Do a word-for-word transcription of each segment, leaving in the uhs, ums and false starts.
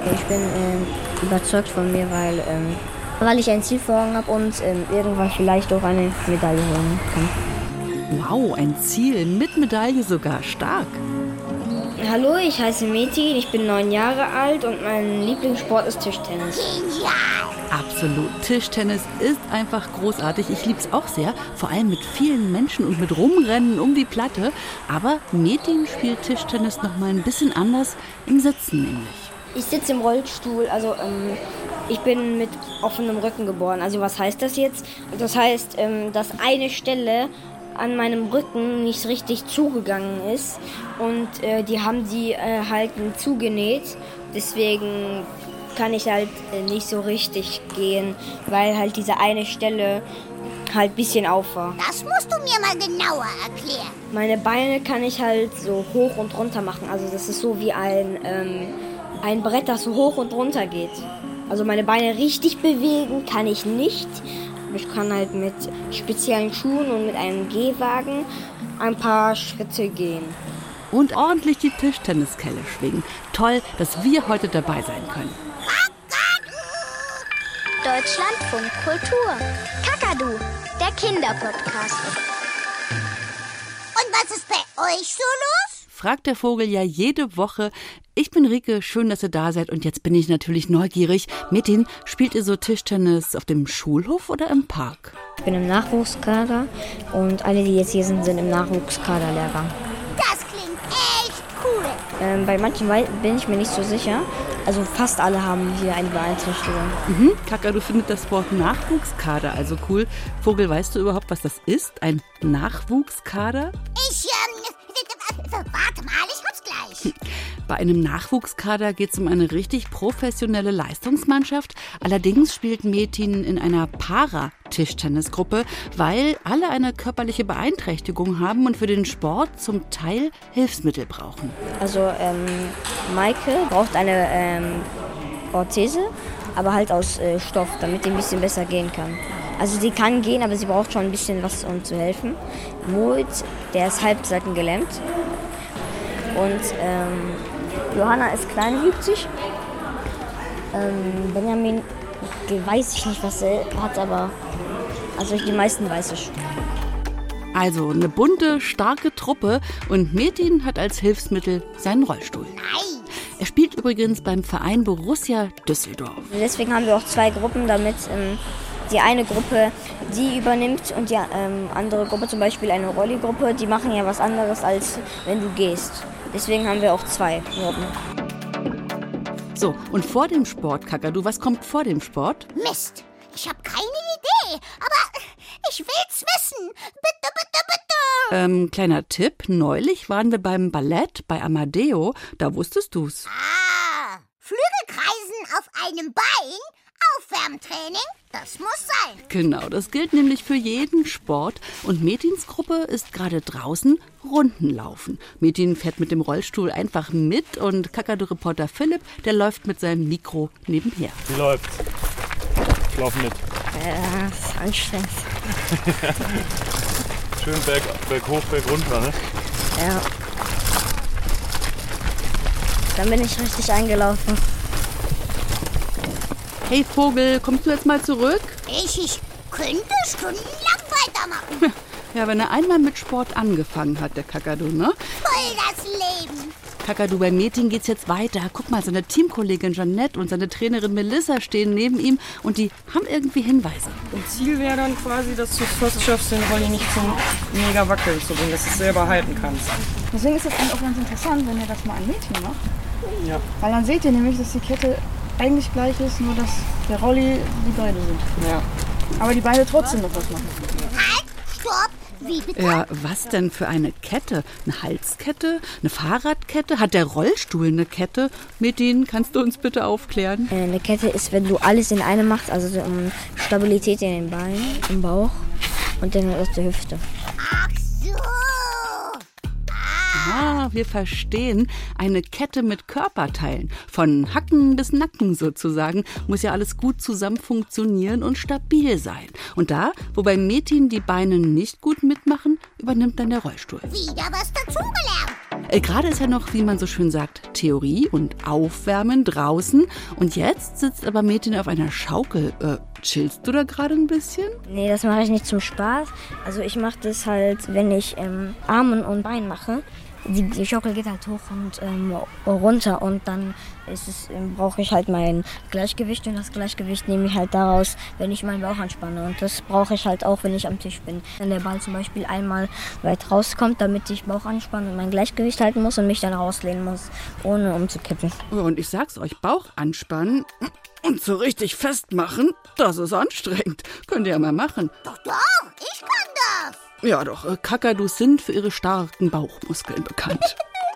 Ich bin äh, überzeugt von mir, weil, ähm, weil ich ein Ziel vor Augen habe und ähm, irgendwann vielleicht auch eine Medaille holen kann. Wow, ein Ziel mit Medaille sogar. Stark. Hallo, ich heiße Metin, ich bin neun Jahre alt und mein Lieblingssport ist Tischtennis. Genial! Absolut. Tischtennis ist einfach großartig. Ich liebe es auch sehr. Vor allem mit vielen Menschen und mit Rumrennen um die Platte. Aber Metin spielt Tischtennis noch mal ein bisschen anders im Sitzen nämlich. Ich sitze im Rollstuhl, also ähm, ich bin mit offenem Rücken geboren. Also was heißt das jetzt? Das heißt, ähm, dass eine Stelle an meinem Rücken nicht richtig zugegangen ist und äh, die haben die äh, halt zugenäht. Deswegen kann ich halt äh, nicht so richtig gehen, weil halt diese eine Stelle halt ein bisschen auf war. Das musst du mir mal genauer erklären. Meine Beine kann ich halt so hoch und runter machen. Also das ist so wie ein, ähm, ein Brett, das so hoch und runter geht. Also meine Beine richtig bewegen kann ich nicht. Ich kann halt mit speziellen Schuhen und mit einem Gehwagen ein paar Schritte gehen. Und ordentlich die Tischtenniskelle schwingen. Toll, dass wir heute dabei sein können. Deutschlandfunk Kultur. Kakadu, der Kinderpodcast. Und was ist bei euch so los? Fragt der Vogel ja jede Woche. Ich bin Rike, schön, dass ihr da seid. Und jetzt bin ich natürlich neugierig. Metin, spielt ihr so Tischtennis auf dem Schulhof oder im Park? Ich bin im Nachwuchskader und alle, die jetzt hier sind, sind im Nachwuchskaderlehrgang. Das klingt echt cool. Ähm, bei manchen bin ich mir nicht so sicher. Also fast alle haben hier eine Beeinträchtigung. Mhm. Kakadu findet das Wort Nachwuchskader also cool. Vogel, weißt du überhaupt, was das ist? Ein Nachwuchskader? Ich, ähm, warte mal, ich hab's gleich. Bei einem Nachwuchskader geht es um eine richtig professionelle Leistungsmannschaft. Allerdings spielt Metin in einer Para-Tischtennisgruppe, weil alle eine körperliche Beeinträchtigung haben und für den Sport zum Teil Hilfsmittel brauchen. Also ähm, Maike braucht eine ähm, Orthese, aber halt aus äh, Stoff, damit die ein bisschen besser gehen kann. Also sie kann gehen, aber sie braucht schon ein bisschen was, um zu helfen. Moritz, der ist halbseitengelähmt. Und ähm, Johanna ist kleinwüchsig. Ähm, Benjamin, weiß ich nicht, was er hat, aber also die meisten weiß ich. Also eine bunte, starke Truppe und Metin hat als Hilfsmittel seinen Rollstuhl. Nice. Er spielt übrigens beim Verein Borussia Düsseldorf. Deswegen haben wir auch zwei Gruppen, damit ähm, die eine Gruppe die übernimmt und die ähm, andere Gruppe, zum Beispiel eine Rolli-Gruppe, die machen ja was anderes, als wenn du gehst. Deswegen haben wir auch zwei Gruppen. So, und vor dem Sport, Kakadu, was kommt vor dem Sport? Mist, ich habe keine Idee, aber ich will's wissen. Bitte, bitte, bitte. Ähm, kleiner Tipp, neulich waren wir beim Ballett bei Amadeo, da wusstest du's. Ah, Flügelkreisen auf einem Bein? Aufwärmtraining? Das muss sein. Genau, das gilt nämlich für jeden Sport. Und Metins Gruppe ist gerade draußen Runden laufen. Metin fährt mit dem Rollstuhl einfach mit und Kakadu-Reporter Philipp, der läuft mit seinem Mikro nebenher. Wie läuft's? Ich laufe mit. Ja, das ist anstrengend. Schön berg, berg hoch, berg runter, ne? Ja. Dann bin ich richtig eingelaufen. Hey Vogel, kommst du jetzt mal zurück? Ich, ich könnte stundenlang weitermachen. Ja, wenn er einmal mit Sport angefangen hat, der Kakadu, ne? Voll das Leben. Kakadu, bei Metin geht's jetzt weiter. Guck mal, seine Teamkollegin Jeanette und seine Trainerin Melissa stehen neben ihm und die haben irgendwie Hinweise. Und Ziel wäre dann quasi, dass du es fast schaffst, den Rolli nicht zum mega Wackeln zu bringen, dass du es selber halten kannst. Deswegen ist es eigentlich auch ganz interessant, wenn ihr das mal an Mädchen macht. Ja. Weil dann seht ihr nämlich, dass die Kette eigentlich gleich ist, nur dass der Rolli die Beine sind. Ja. Aber die Beine trotzdem noch was machen. Halt, stopp. Wie bitte? Ja, was denn für eine Kette? Eine Halskette? Eine Fahrradkette? Hat der Rollstuhl eine Kette? Metin, kannst du uns bitte aufklären? Äh, Eine Kette ist, wenn du alles in einem machst, also so, um Stabilität in den Beinen, im Bauch und dann aus der Hüfte. Ach so. Ah, wir verstehen. Eine Kette mit Körperteilen. Von Hacken bis Nacken sozusagen. Muss ja alles gut zusammen funktionieren und stabil sein. Und da, wo bei Metin die Beine nicht gut mitmachen, übernimmt dann der Rollstuhl. Wieder was dazugelernt. Äh, Gerade ist ja noch, wie man so schön sagt, Theorie und Aufwärmen draußen. Und jetzt sitzt aber Metin auf einer Schaukel. Äh, chillst du da gerade ein bisschen? Nee, das mache ich nicht zum Spaß. Also ich mache das halt, wenn ich ähm, Armen und Bein mache. Die, die Schaukel geht halt hoch und ähm, runter und dann ist es, ähm, brauche ich halt mein Gleichgewicht und das Gleichgewicht nehme ich halt daraus, wenn ich meinen Bauch anspanne und das brauche ich halt auch, wenn ich am Tisch bin. Wenn der Ball zum Beispiel einmal weit rauskommt, damit ich Bauch anspannen und mein Gleichgewicht halten muss und mich dann rauslehnen muss, ohne umzukippen. Und ich sag's euch, Bauch anspannen und so richtig festmachen, das ist anstrengend. Könnt ihr ja mal machen. Doch, doch, ich kann das. Ja doch, äh, Kakadus sind für ihre starken Bauchmuskeln bekannt.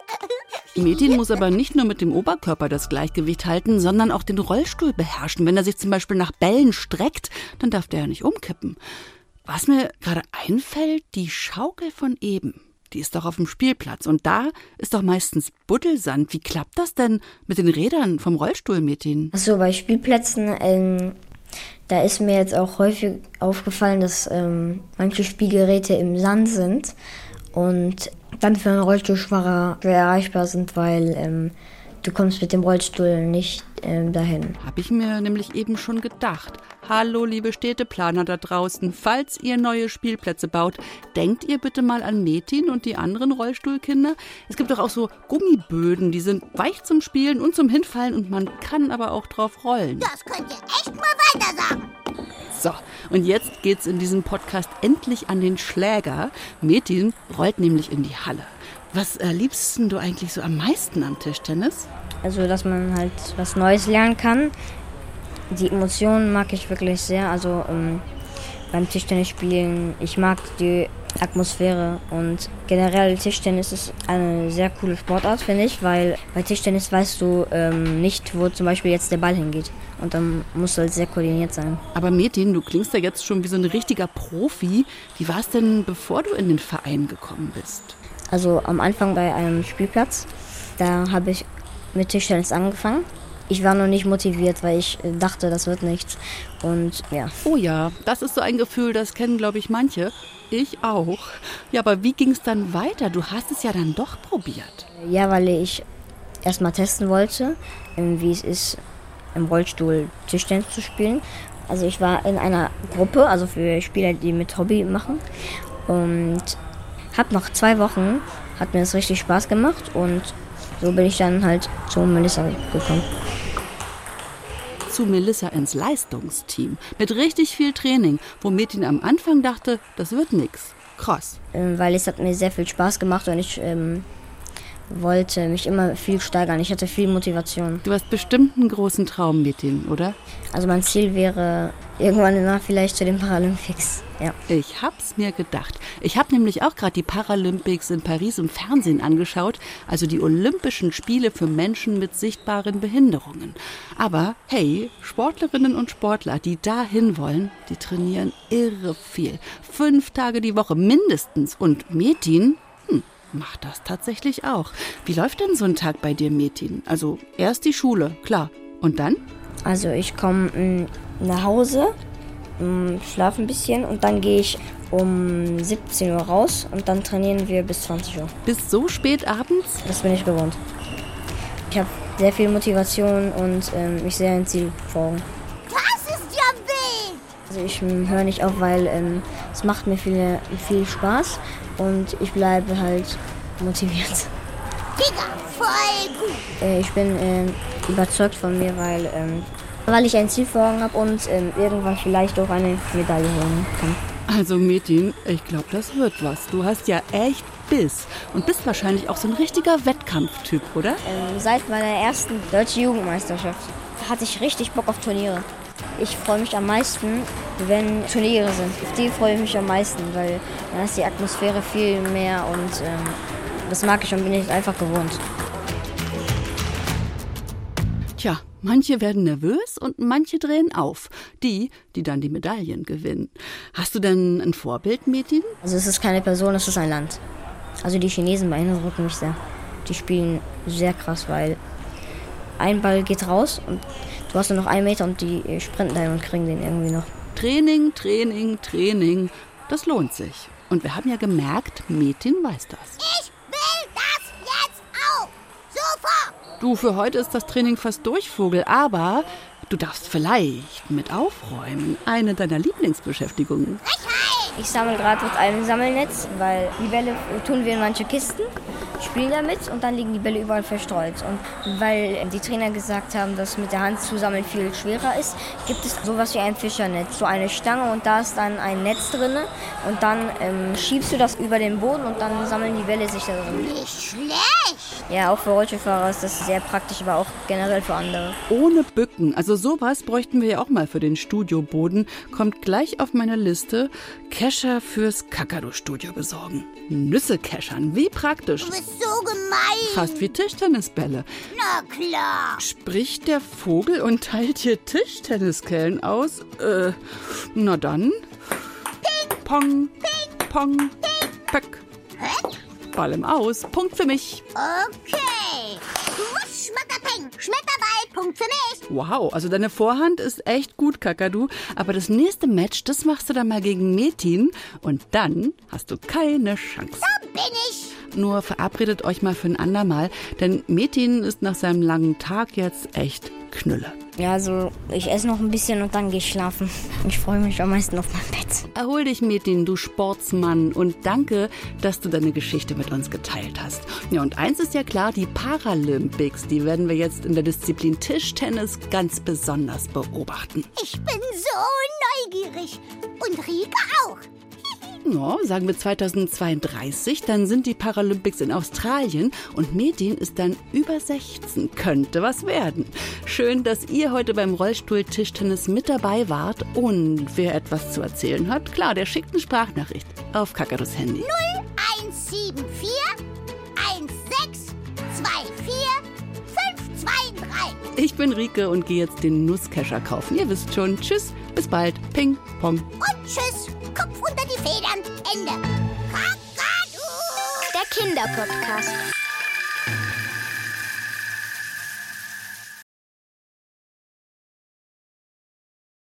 Metin muss aber nicht nur mit dem Oberkörper das Gleichgewicht halten, sondern auch den Rollstuhl beherrschen. Wenn er sich zum Beispiel nach Bällen streckt, dann darf der ja nicht umkippen. Was mir gerade einfällt, die Schaukel von eben, die ist doch auf dem Spielplatz. Und da ist doch meistens Buddelsand. Wie klappt das denn mit den Rädern vom Rollstuhl, Metin? Achso, bei Spielplätzen, ähm, da ist mir jetzt auch häufig aufgefallen, dass ähm, manche Spielgeräte im Sand sind und dann für einen Rollstuhlfahrer schwer erreichbar sind, weil ähm, du kommst mit dem Rollstuhl nicht ähm, dahin. Habe ich mir nämlich eben schon gedacht. Hallo, liebe Städteplaner da draußen, falls ihr neue Spielplätze baut, denkt ihr bitte mal an Metin und die anderen Rollstuhlkinder. Es gibt doch auch so Gummiböden, die sind weich zum Spielen und zum Hinfallen und man kann aber auch drauf rollen. Das könnt ihr echt mal weiter sagen. So, und jetzt geht's in diesem Podcast endlich an den Schläger. Metin rollt nämlich in die Halle. Was äh, liebst du eigentlich so am meisten am Tischtennis? Also, dass man halt was Neues lernen kann. Die Emotionen mag ich wirklich sehr. Also ähm, beim Tischtennis spielen, ich mag die Atmosphäre und generell Tischtennis ist eine sehr coole Sportart, finde ich, weil bei Tischtennis weißt du ähm, nicht, wo zum Beispiel jetzt der Ball hingeht. Und dann musst du halt sehr koordiniert sein. Aber Metin, du klingst ja jetzt schon wie so ein richtiger Profi. Wie war es denn, bevor du in den Verein gekommen bist? Also am Anfang bei einem Spielplatz, da habe ich mit Tischtennis angefangen. Ich war noch nicht motiviert, weil ich dachte, das wird nichts. Und ja. Oh ja, das ist so ein Gefühl, das kennen, glaube ich, manche. Ich auch. Ja, aber wie ging es dann weiter? Du hast es ja dann doch probiert. Ja, weil ich erst mal testen wollte, wie es ist, im Rollstuhl Tischtennis zu spielen. Also ich war in einer Gruppe, also für Spieler, die mit Hobby machen. Und habe nach zwei Wochen, hat mir das richtig Spaß gemacht. Und so bin ich dann halt zu Melissa gekommen. Zu Melissa ins Leistungsteam. Mit richtig viel Training, wo Metin am Anfang dachte, das wird nix. Krass. Ähm, weil es hat mir sehr viel Spaß gemacht und ich ähm, wollte mich immer viel steigern. Ich hatte viel Motivation. Du hast bestimmt einen großen Traum, Metin, oder? Also mein Ziel wäre irgendwann danach vielleicht zu den Paralympics. Ja. Ich hab's mir gedacht. Ich habe nämlich auch gerade die Paralympics in Paris im Fernsehen angeschaut, also die Olympischen Spiele für Menschen mit sichtbaren Behinderungen. Aber hey, Sportlerinnen und Sportler, die da hin wollen, die trainieren irre viel. Fünf Tage die Woche mindestens. Und Metin, hm, macht das tatsächlich auch. Wie läuft denn so ein Tag bei dir, Metin? Also erst die Schule, klar. Und dann? Also ich komme nach Hause, schlafe ein bisschen und dann gehe ich um siebzehn Uhr raus und dann trainieren wir bis zwanzig Uhr. Bis so spät abends? Das bin ich gewohnt. Ich habe sehr viel Motivation und ähm, ich sehe ein Ziel vor Augen. Das ist ja wild! Also ich ähm, höre nicht auf, weil ähm, es macht mir viel, viel Spaß und ich bleibe halt motiviert. Digga, voll gut! Äh, ich bin äh, überzeugt von mir, weil, ähm, weil ich ein Ziel vor Augen habe und ähm, irgendwann vielleicht auch eine Medaille holen kann. Also Metin, ich glaube, das wird was. Du hast ja echt Biss und bist wahrscheinlich auch so ein richtiger Wettkampftyp, oder? Ähm, seit meiner ersten deutschen Jugendmeisterschaft hatte ich richtig Bock auf Turniere. Ich freue mich am meisten, wenn Turniere sind. Auf die freue ich mich am meisten, weil dann ist die Atmosphäre viel mehr und ähm, das mag ich und bin ich einfach gewohnt. Tja, manche werden nervös und manche drehen auf. Die, die dann die Medaillen gewinnen. Hast du denn ein Vorbild, Metin? Also es ist keine Person, es ist ein Land. Also die Chinesen beeindrucken mich sehr. Die spielen sehr krass, weil ein Ball geht raus und du hast nur noch einen Meter und die sprinten dahin und kriegen den irgendwie noch. Training, Training, Training, das lohnt sich. Und wir haben ja gemerkt, Metin weiß das. Ich will das jetzt Du, für heute ist das Training fast durch, Vogel, aber du darfst vielleicht mit Aufräumen eine deiner Lieblingsbeschäftigungen. Ich sammle gerade mit einem Sammelnetz, weil die Bälle tun wir in manche Kisten, spielen damit und dann liegen die Bälle überall verstreut. Und weil die Trainer gesagt haben, dass mit der Hand zu sammeln viel schwerer ist, gibt es sowas wie ein Fischernetz, so eine Stange und da ist dann ein Netz drin und dann ähm, schiebst du das über den Boden und dann sammeln die Bälle sich da drin. Nicht schlecht. Ja, auch für Rollstuhlfahrer ist das sehr praktisch, aber auch generell für andere. Ohne Bücken, also sowas bräuchten wir ja auch mal für den Studioboden, kommt gleich auf meine Liste. Kescher fürs Kakadu-Studio besorgen. Nüsse keschern, wie praktisch. Du bist so gemein. Fast wie Tischtennisbälle. Na klar. Spricht der Vogel und teilt hier Tischtenniskellen aus? Äh, na dann. Ping, Pong, Ping, Pong, Ping. Pöck. Hä? Ball im Aus. Punkt für mich. Okay. Wusch, Schmatterpeng. Schmetterball. Punkt für mich. Wow, also deine Vorhand ist echt gut, Kakadu. Aber das nächste Match, das machst du dann mal gegen Metin. Und dann hast du keine Chance. So bin ich. Nur verabredet euch mal für ein andermal. Denn Metin ist nach seinem langen Tag jetzt echt Knülle. Ja, also ich esse noch ein bisschen und dann gehe ich schlafen. Ich freue mich am meisten auf mein Bett. Erhol dich, Metin, du Sportsmann. Und danke, dass du deine Geschichte mit uns geteilt hast. Ja, und eins ist ja klar, die Paralympics, die werden wir jetzt in der Disziplin Tischtennis ganz besonders beobachten. Ich bin so neugierig. Und Rike auch. Ja, sagen wir zweitausendzweiunddreißig, dann sind die Paralympics in Australien und Metin ist dann über sechzehn. Könnte was werden. Schön, dass ihr heute beim Rollstuhl-Tischtennis mit dabei wart. Und wer etwas zu erzählen hat, klar, der schickt eine Sprachnachricht auf Kakadus Handy. null eins sieben vier eins sechs zwei vier fünf zwei drei. Ich bin Rike und gehe jetzt den Nusskescher kaufen. Ihr wisst schon. Tschüss, bis bald. Ping, Pong. Und tschüss. Kopf unter die Federn. Ende. Kakadu. Der Kinderpodcast.